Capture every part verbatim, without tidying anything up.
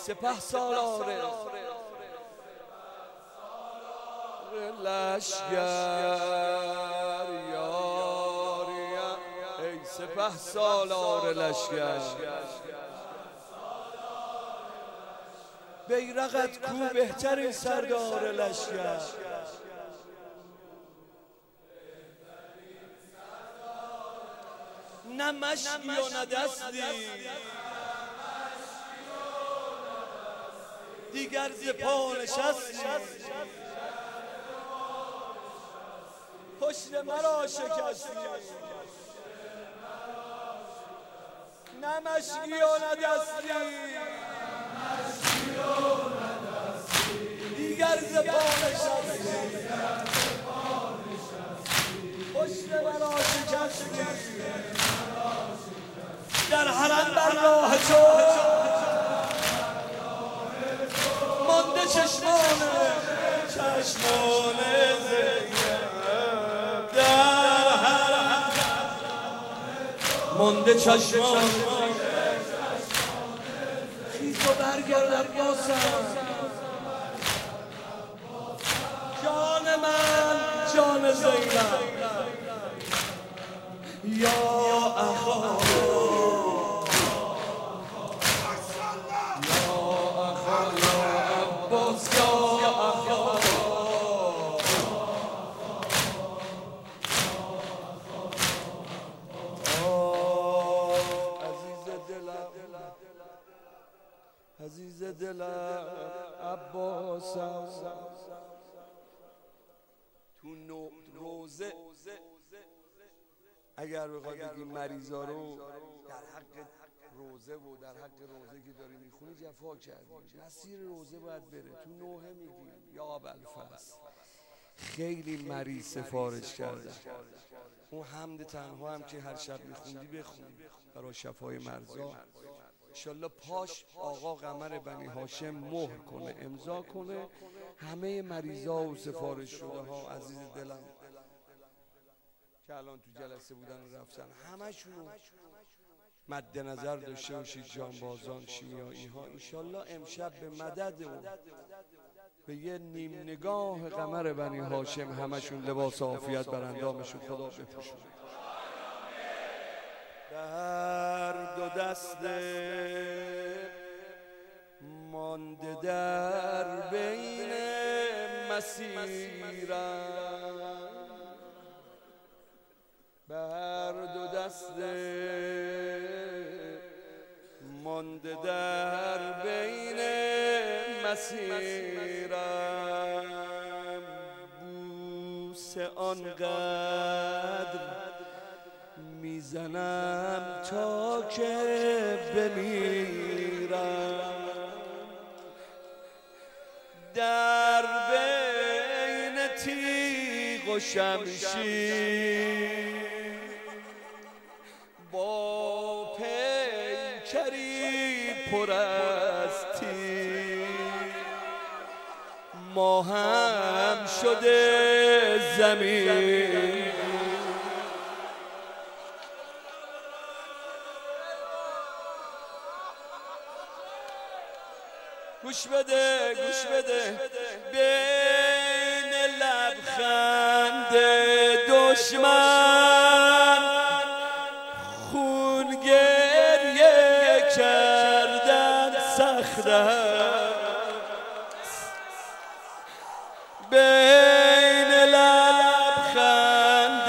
سپه سالار لشگر یاریم، ای سپه سالار لشگر بیرقت کو بهترین سردار لشگر نه مشکی و نه دستی دیگر ز پا نشستی پشت مرا شکستی نه مشکی و نه دستی دیگر ز پا نشستی پشت مرا شکستی در حرم بر راه تو مانده چشمانه چشمانه زینب در حرم مانده چشمانه خیز و برگرد عباسم جان من جان زینب یا اخا عزیز دلم عباسم تو نو روزه اگر بخواد بگیم مریضا رو در حق روزه و در حق روزه که داری میخونی جفا کردیم. مسیر روزه باید بره. تو نوحه میگیم یا ابوالفضل خیلی مریض سفارش کردن. اون حمد تنها هم که هر شب میخوندی بخون برای شفای مرضا. انشالله پاش آقا قمر بنی هاشم مهر کنه، امضا کنه، همه مریضا و سفارش شده ها عزیز دلم که الان تو جلسه بودن و رفتن همشونو مد نظر داشته باشید جانبازان شیمیایی ها. انشالله امشب به مدد اون به یه نیم نگاه قمر بنی هاشم همشون لباس عافیت بر اندامشون خدا بپوشونه. در دو دست مانده در بین مسیرم، بر دو دست مانده در بین مسیرم، بوس آنقدر میزنم تا که بمیرم، در بین تیغ و شمشیر با پیکری پر از تیر ما هم شده زمین. گوش بده گوش بده بین لبخند دشمن خون گریه کردن سخت است، بین لبخند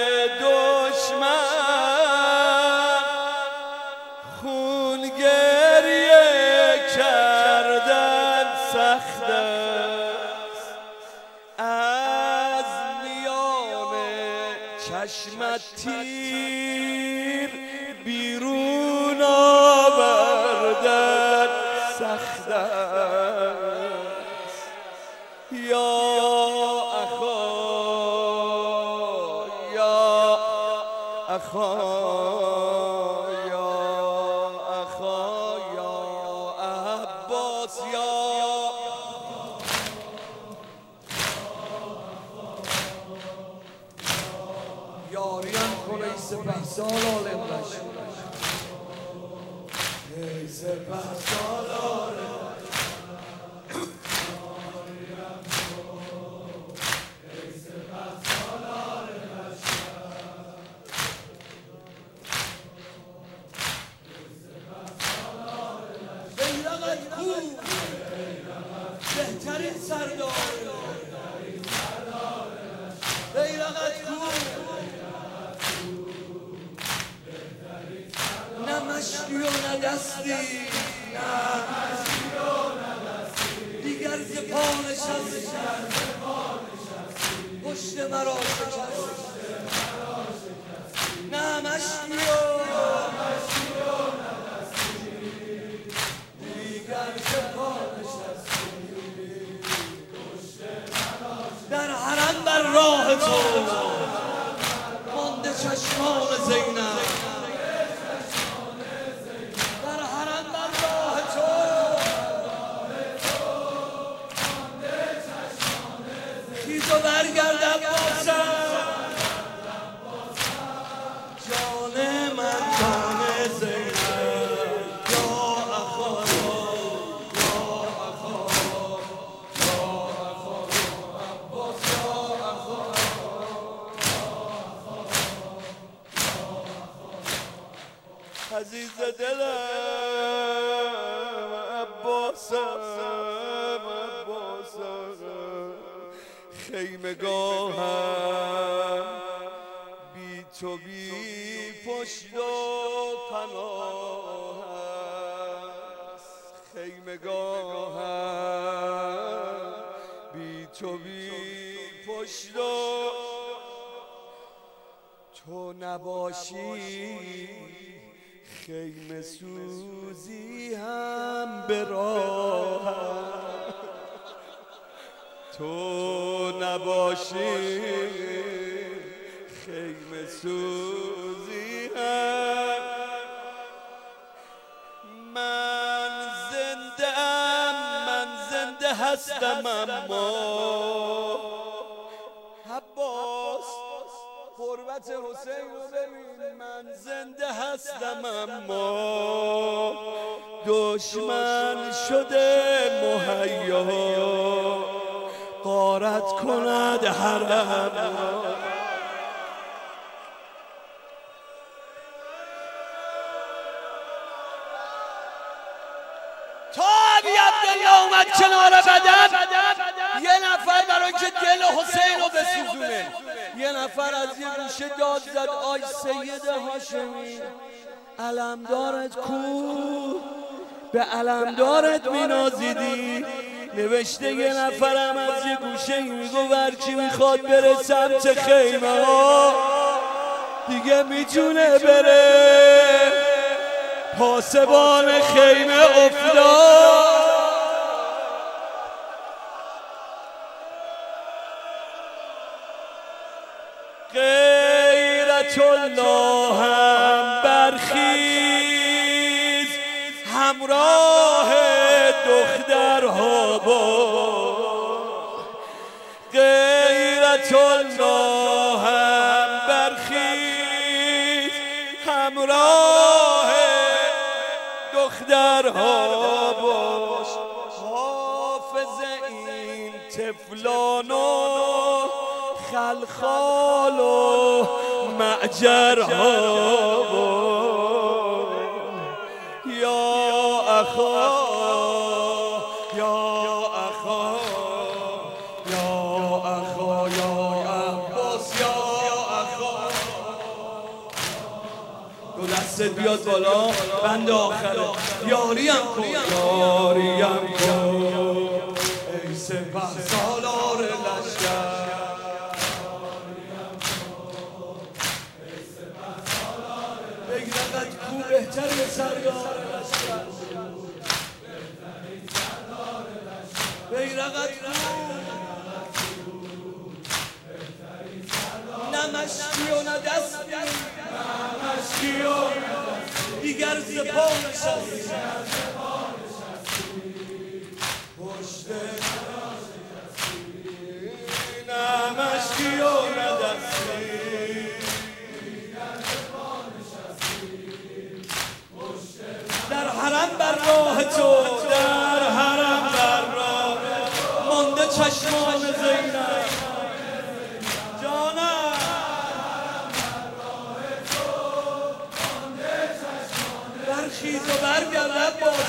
دشمن خون گریه کردن سخت است، از میان چشمت تیر بیرون آوردن سخت است. یا اخا یا اخا یا اخا یا عباس یا یاریم کن ای سپه سالار لشگر، ای سپه سالار بهترین سردار بیرقت کو نه مشکی و نه دستی نه دیگر ز پا نشستی پشت مرا شکستی نه مشکی و دیگر ز پا نشستی در حرم بر راه تو مانده چشمان زینب در حرم بر راه تو خیز و برگرد عباسم جان من جان زینب یا اخا یا اخا یا اخا عباس یا اخا عزیز دلم عباسم عباسم خیمگاهم بی تو بی پشت و پناه است خیمگاهم بی تو بی پشت و تو نباشی خیمه سوزی هم به راه تو نباشی خیمه سوزی هم من زنده ام من زنده هستم اما عباس قربت حسین رو ببین من زنده هستم اما دشمن شده مهیا غارت کند حرم تا ابی عبدالله اومد کنار بدن یه نفر برای که دل حسین رو بسوزونه یه نفر از یه گوشه داد زد آی سید هاشمی علمدارت کو به علمدارت مینازیدی نوشته یه نفرم از یه گوشه میگو ورکی میخواد بره سمت خیمه ها دیگه میتونه بره پاسبان خیمه افتاد غیرت الله هم برخیز همراه دخترها با غیرت الله هم برخیز همراه دخترها باش حافظ این طفلان و خلخال و معجرها باش یا اخا یا اخا یا اخا یا عباس یا اخا دو دستت بیاد بالا بند آخره یاریم کن یاریم کن ای سپه سالار لشکر بگردد کو بهترین سردار لشکر بیرقت کو نه مشکی و نه دستی نه مشکی و دیگر ز پا نشستی پشت نه مشکی و نه دستی در حرم بر راه تو در حرم بر راه مانده چشمان زینب جانم برخیز و برگرد عباس